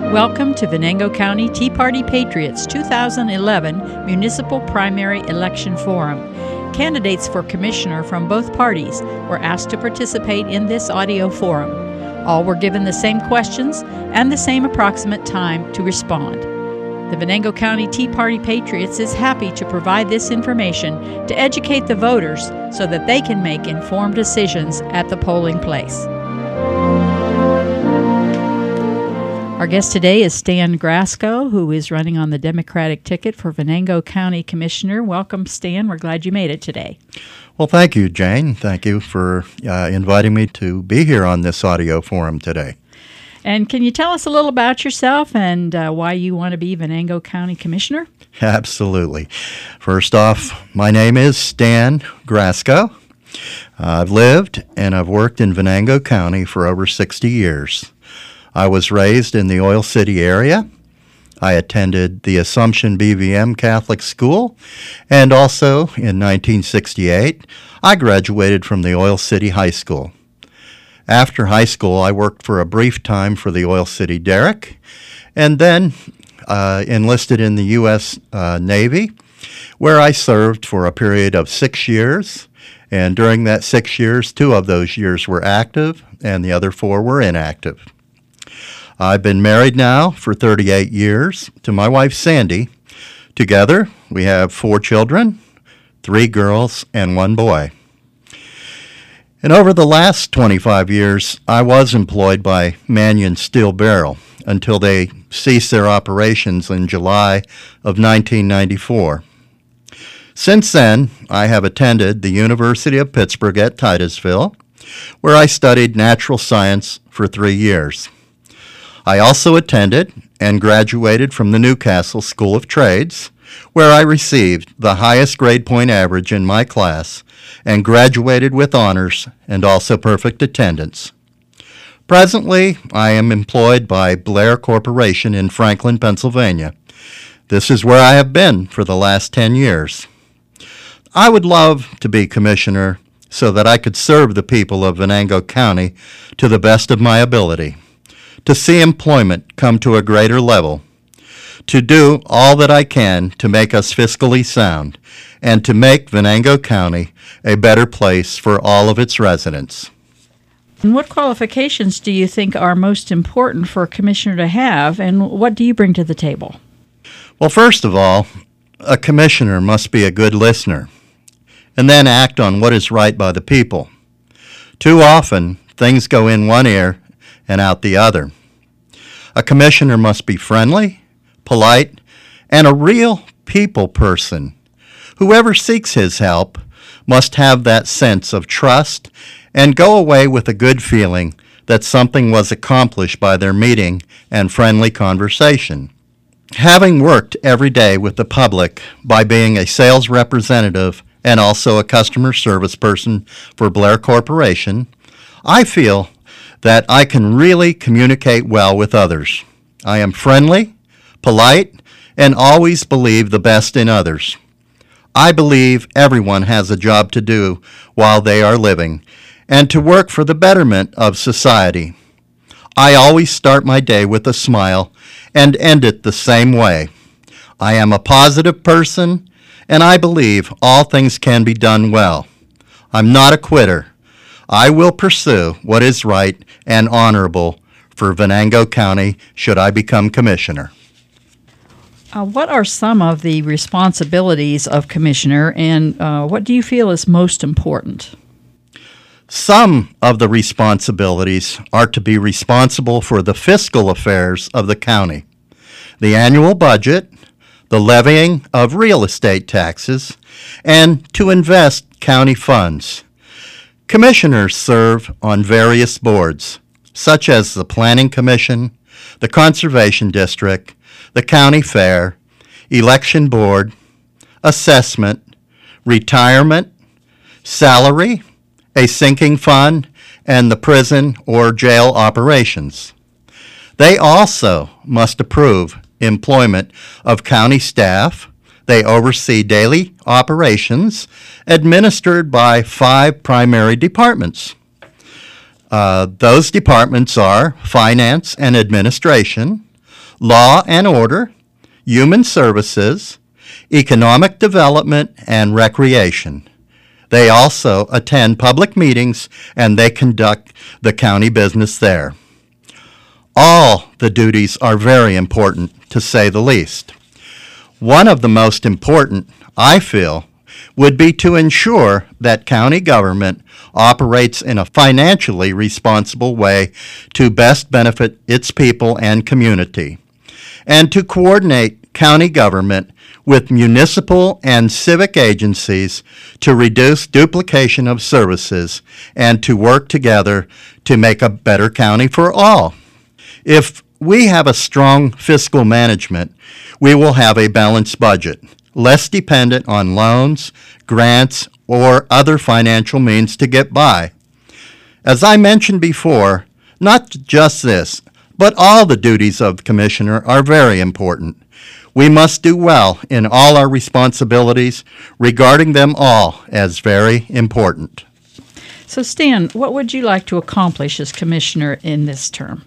Welcome to Venango County Tea Party Patriots 2011 Municipal Primary Election Forum. Candidates for commissioner from both parties were asked to participate in this audio forum. All were given the same questions and the same approximate time to respond. The Venango County Tea Party Patriots is happy to provide this information to educate the voters so that they can make informed decisions at the polling place. Our guest today is Stan Grasco, who is running on the Democratic ticket for Venango County Commissioner. Welcome, Stan. We're glad you made it today. Well, thank you, Jane. Thank you for inviting me to be here on this audio forum today. And can you tell us a little about yourself and why you want to be Venango County Commissioner? Absolutely. First off, my name is Stan Grasco. I've lived and I've worked in Venango County for over 60 years. I was raised in the Oil City area. I attended the Assumption BVM Catholic School, and also in 1968, I graduated from the Oil City High School. After high school, I worked for a brief time for the Oil City Derrick, and then enlisted in the U.S. Navy, where I served for a period of 6 years, and during that 6 years, 2 of those years were active, and the other 4 were inactive. I've been married now for 38 years to my wife, Sandy. Together, we have 4 children, 3 girls and 1 boy. And over the last 25 years, I was employed by Manion Steel Barrel until they ceased their operations in July of 1994. Since then, I have attended the University of Pittsburgh at Titusville, where I studied natural science for 3 years. I also attended and graduated from the Newcastle School of Trades, where I received the highest grade point average in my class and graduated with honors and also perfect attendance. Presently, I am employed by Blair Corporation in Franklin, Pennsylvania. This is where I have been for the last 10 years. I would love to be commissioner so that I could serve the people of Venango County to the best of my ability, to see employment come to a greater level, to do all that I can to make us fiscally sound, and to make Venango County a better place for all of its residents. And what qualifications do you think are most important for a commissioner to have, and what do you bring to the table? Well, first of all, a commissioner must be a good listener, and then act on what is right by the people. Too often, things go in one ear and out the other. A commissioner must be friendly, polite, and a real people person. Whoever seeks his help must have that sense of trust and go away with a good feeling that something was accomplished by their meeting and friendly conversation. Having worked every day with the public by being a sales representative and also a customer service person for Blair Corporation, I feel that I can really communicate well with others. I am friendly, polite, and always believe the best in others. I believe everyone has a job to do while they are living and to work for the betterment of society. I always start my day with a smile and end it the same way. I am a positive person, and I believe all things can be done well. I'm not a quitter. I will pursue what is right and honorable for Venango County should I become commissioner. What are some of the responsibilities of commissioner, and what do you feel is most important? Some of the responsibilities are to be responsible for the fiscal affairs of the county, the annual budget, the levying of real estate taxes, and to invest county funds. Commissioners serve on various boards, such as the Planning Commission, the Conservation District, the County Fair, Election Board, Assessment, Retirement, Salary, a Sinking Fund, and the Prison or Jail Operations. They also must approve employment of county staff. They oversee daily operations administered by 5 primary departments. Those departments are Finance and Administration, law and order, human services, economic development, and recreation. They also attend public meetings and they conduct the county business there. All the duties are very important, to say the least. One of the most important, I feel, would be to ensure that county government operates in a financially responsible way to best benefit its people and community, and to coordinate county government with municipal and civic agencies to reduce duplication of services and to work together to make a better county for all. If we have a strong fiscal management, we will have a balanced budget, less dependent on loans, grants, or other financial means to get by. As I mentioned before, not just this, but all the duties of the commissioner are very important. We must do well in all our responsibilities, regarding them all as very important. So, Stan, what would you like to accomplish as commissioner in this term?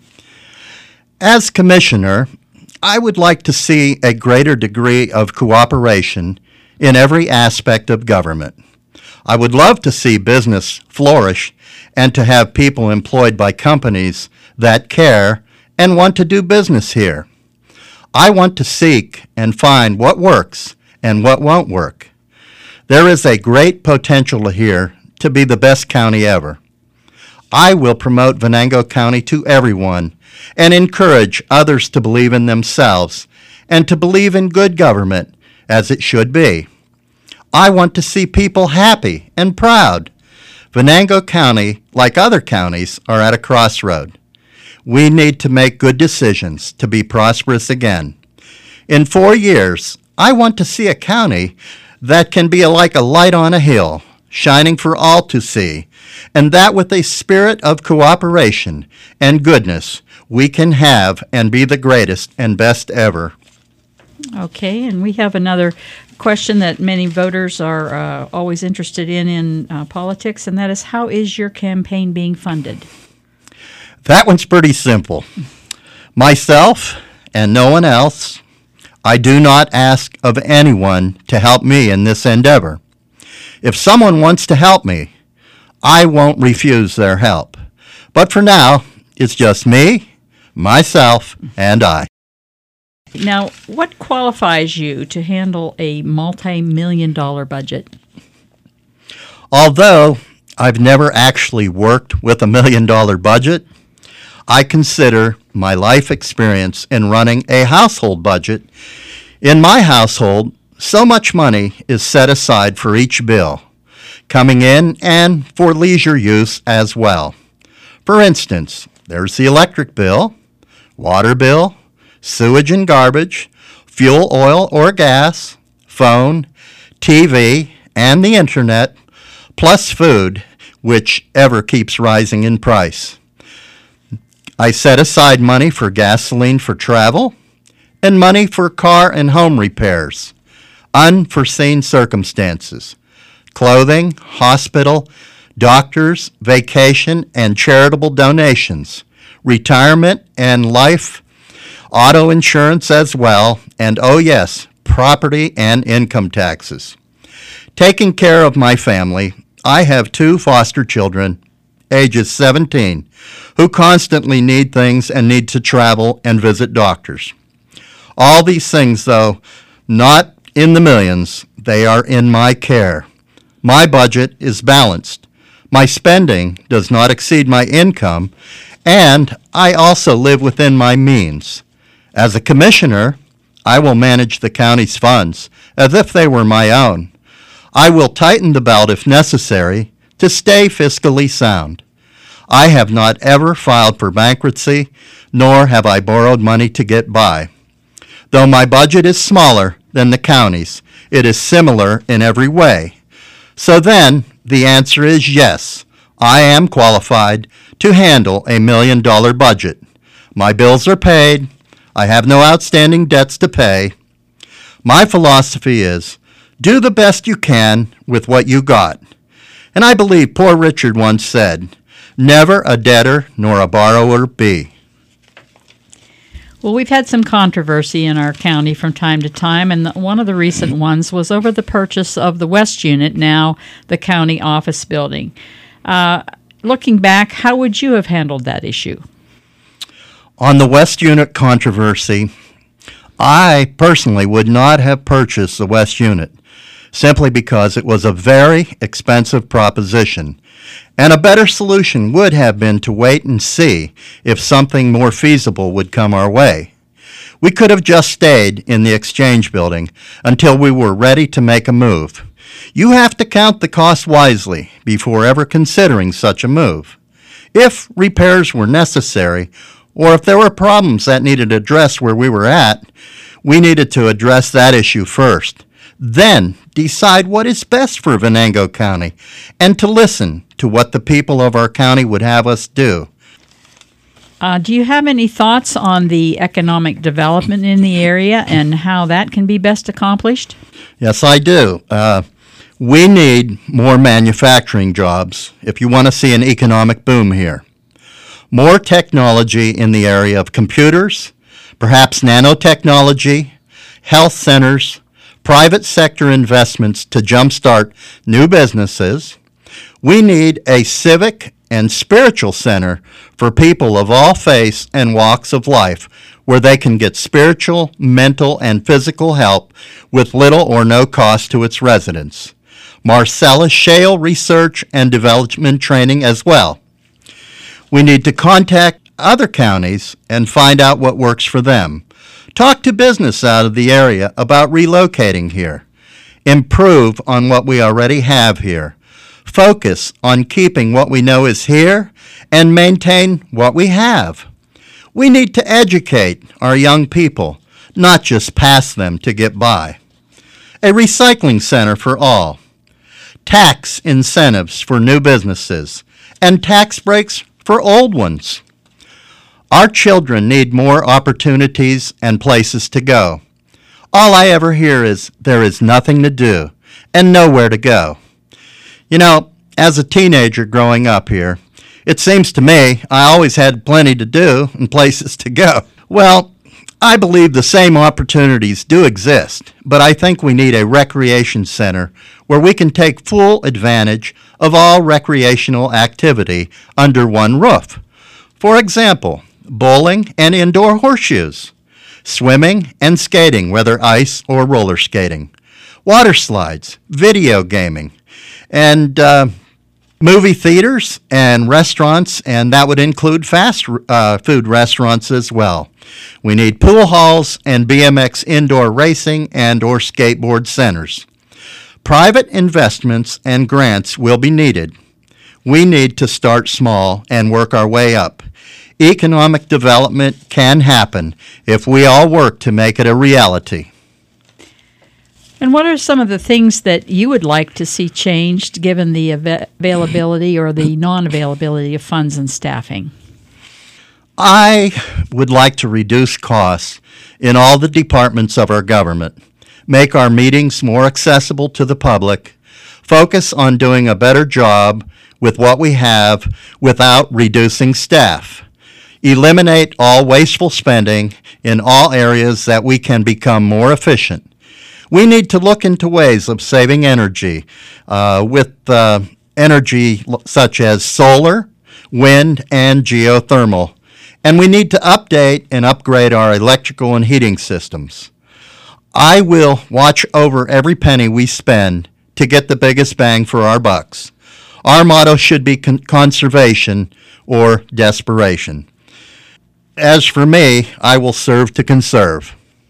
As commissioner, I would like to see a greater degree of cooperation in every aspect of government. I would love to see business flourish and to have people employed by companies that care and want to do business here. I want to seek and find what works and what won't work. There is a great potential here to be the best county ever. I will promote Venango County to everyone and encourage others to believe in themselves and to believe in good government as it should be. I want to see people happy and proud. Venango County, like other counties, are at a crossroad. We need to make good decisions to be prosperous again. In 4 years, I want to see a county that can be like a light on a hill, shining for all to see, and that with a spirit of cooperation and goodness, we can have and be the greatest and best ever. Okay, and we have another question that many voters are always interested in politics, and that is, how is your campaign being funded? That one's pretty simple. Myself and no one else. I do not ask of anyone to help me in this endeavor. If someone wants to help me, I won't refuse their help. But for now, it's just me, myself, and I. Now, what qualifies you to handle a multi-million-dollar budget? Although I've never actually worked with a $1 million budget, I consider my life experience in running a household budget. In my household, so much money is set aside for each bill, coming in and for leisure use as well. For instance, there's the electric bill, water bill, sewage and garbage, fuel, oil or gas, phone, TV, and the internet, plus food, which ever keeps rising in price. I set aside money for gasoline for travel and money for car and home repairs, unforeseen circumstances, clothing, hospital, doctors, vacation, and charitable donations, retirement and life, auto insurance as well, and oh yes, property and income taxes. Taking care of my family, I have 2 foster children, ages 17, who constantly need things and need to travel and visit doctors. All these things, though, not in the millions, they are in my care. My budget is balanced. My spending does not exceed my income, and I also live within my means. As a commissioner, I will manage the county's funds as if they were my own. I will tighten the belt if necessary to stay fiscally sound. I have not ever filed for bankruptcy, nor have I borrowed money to get by. Though my budget is smaller than the county's, it is similar in every way. So then, the answer is yes, I am qualified to handle a $1 million budget. My bills are paid. I have no outstanding debts to pay. My philosophy is, do the best you can with what you got. And I believe Poor Richard once said, never a debtor nor a borrower be. Well, we've had some controversy in our county from time to time, and one of the recent ones was over the purchase of the West Unit, now the county office building. Looking back, how would you have handled that issue? On the West Unit controversy, I personally would not have purchased the West Unit simply because it was a very expensive proposition, and a better solution would have been to wait and see if something more feasible would come our way. We could have just stayed in the Exchange Building until we were ready to make a move. You have to count the cost wisely before ever considering such a move. If repairs were necessary, or if there were problems that needed addressed where we were at, we needed to address that issue first. Then decide what is best for Venango County and to listen to what the people of our county would have us do. Do you have any thoughts on the economic development in the area and how that can be best accomplished? Yes, I do. We need more manufacturing jobs if you want to see an economic boom here. More technology in the area of computers, perhaps nanotechnology, health centers, private sector investments to jumpstart new businesses. We need a civic and spiritual center for people of all faiths and walks of life where they can get spiritual, mental, and physical help with little or no cost to its residents. Marcellus Shale research and development training as well. We need to contact other counties and find out what works for them. Talk to business out of the area about relocating here. Improve on what we already have here. Focus on keeping what we know is here and maintain what we have. We need to educate our young people, not just pass them to get by. A recycling center for all. Tax incentives for new businesses and tax breaks for old ones. Our children need more opportunities and places to go. All I ever hear is there is nothing to do and nowhere to go. You know, as a teenager growing up here, it seems to me I always had plenty to do and places to go. Well, I believe the same opportunities do exist, but I think we need a recreation center where we can take full advantage of all recreational activity under one roof. For example, bowling and indoor horseshoes, swimming and skating, whether ice or roller skating, water slides, video gaming, and movie theaters and restaurants, and that would include fast food restaurants as well. We need pool halls and BMX indoor racing and or skateboard centers. Private investments and grants will be needed. We need to start small and work our way up. Economic development can happen if we all work to make it a reality. And what are some of the things that you would like to see changed given the availability or the non-availability of funds and staffing? I would like to reduce costs in all the departments of our government, make our meetings more accessible to the public, focus on doing a better job with what we have without reducing staff. Eliminate all wasteful spending in all areas that we can become more efficient. We need to look into ways of saving energy with energy such as solar, wind, and geothermal. And we need to update and upgrade our electrical and heating systems. I will watch over every penny we spend to get the biggest bang for our bucks. Our motto should be conservation or desperation. As for me, I will serve to conserve.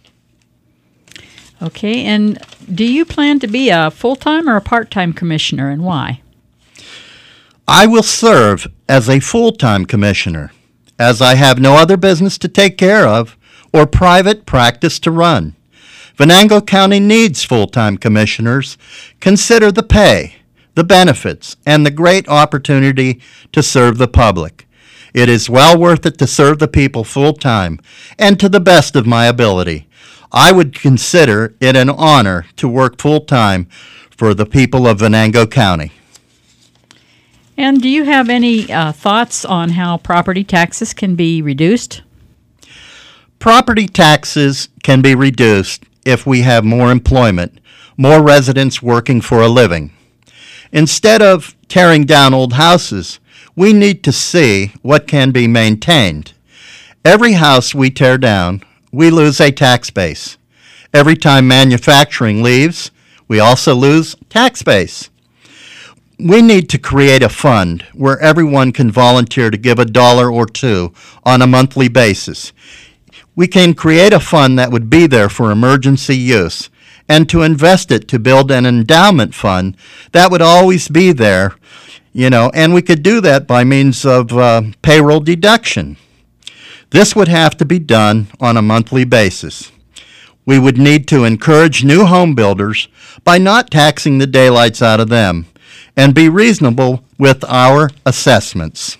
Okay, and do you plan to be a full-time or a part-time commissioner, and why? I will serve as a full-time commissioner, as I have no other business to take care of or private practice to run. Venango County needs full-time commissioners. Consider the pay, the benefits, and the great opportunity to serve the public. It is well worth it to serve the people full-time and to the best of my ability. I would consider it an honor to work full-time for the people of Venango County. And do you have any thoughts on how property taxes can be reduced? Property taxes can be reduced if we have more employment, more residents working for a living. Instead of tearing down old houses, we need to see what can be maintained. Every house we tear down, we lose a tax base. Every time manufacturing leaves, we also lose tax base. We need to create a fund where everyone can volunteer to give $1 or $2 on a monthly basis. We can create a fund that would be there for emergency use and to invest it to build an endowment fund that would always be there, and we could do that by means of payroll deduction. This would have to be done on a monthly basis. We would need to encourage new home builders by not taxing the daylights out of them and be reasonable with our assessments.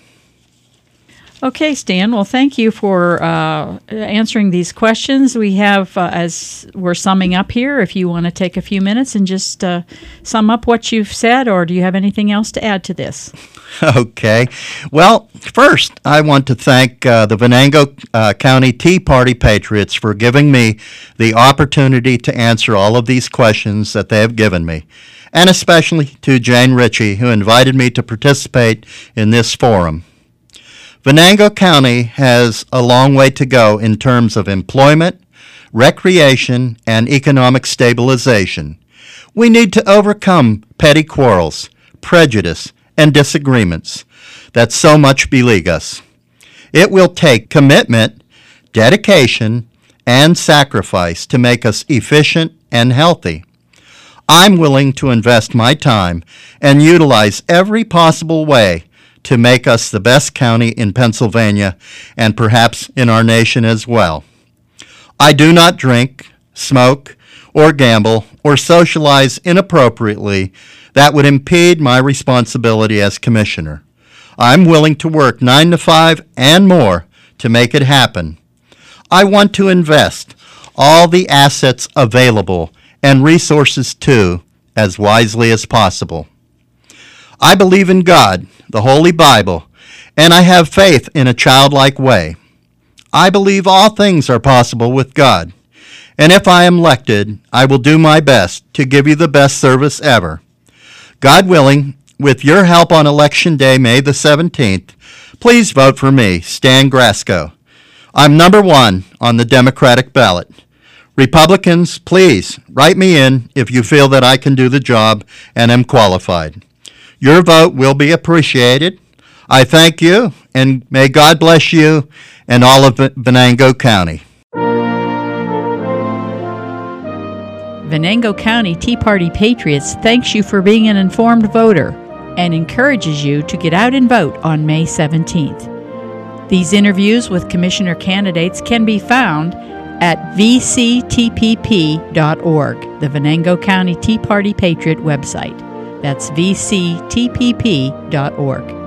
Okay, Stan. Well, thank you for answering these questions. We have, as we're summing up here, if you want to take a few minutes and just sum up what you've said, or do you have anything else to add to this? Okay. Well, first, I want to thank the Venango County Tea Party Patriots for giving me the opportunity to answer all of these questions that they have given me, and especially to Jane Ritchie, who invited me to participate in this forum. Venango County has a long way to go in terms of employment, recreation, and economic stabilization. We need to overcome petty quarrels, prejudice, and disagreements that so much beleague us. It will take commitment, dedication, and sacrifice to make us efficient and healthy. I'm willing to invest my time and utilize every possible way to make us the best county in Pennsylvania and perhaps in our nation as well. I do not drink, smoke, or gamble, or socialize inappropriately that would impede my responsibility as commissioner. I'm willing to work 9 to 5 and more to make it happen. I want to invest all the assets available and resources too as wisely as possible. I believe in God, the Holy Bible, and I have faith in a childlike way. I believe all things are possible with God, and if I am elected, I will do my best to give you the best service ever. God willing, with your help on Election Day, May the 17th, please vote for me, Stan Grasco. I'm number 1 on the Democratic ballot. Republicans, please write me in if you feel that I can do the job and am qualified. Your vote will be appreciated. I thank you, and may God bless you and all of Venango County. Venango County Tea Party Patriots thanks you for being an informed voter and encourages you to get out and vote on May 17th. These interviews with commissioner candidates can be found at vctpp.org, the Venango County Tea Party Patriot website. That's vctpp.org.